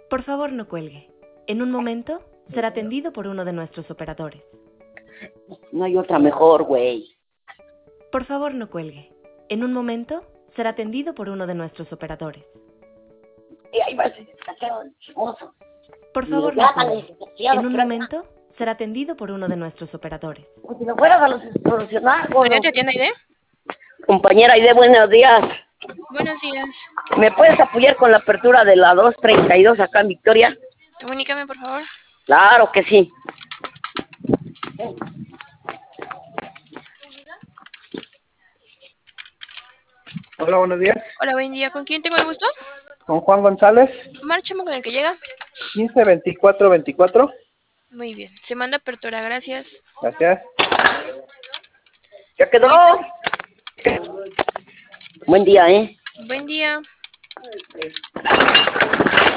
Por favor, no cuelgue. En un momento será atendido por uno de nuestros operadores. No hay otra mejor, güey. Por favor, no cuelgue. En un momento será atendido por uno de nuestros operadores. Y ahí va ese desgraciado chismoso. Por Y me favor, no llaman cuelgue. desgraciado. En un momento será atendido por uno de nuestros operadores. Como si me fueras a los solucionar, ¿Podría güey. te atiende Aide? Compañera Aide, buenos días. Buenos días. ¿Me puedes apoyar con la apertura de la 232 acá en Victoria? Comunícame, por favor. Claro que sí. Hola, buenos días. Hola, buen día. ¿Con quién tengo el gusto? Con Juan González, Márchame con el que llega. 152424. Muy bien. Se manda apertura, gracias. Gracias. ¿Ya quedó? Buen día, ¿eh? Buen día.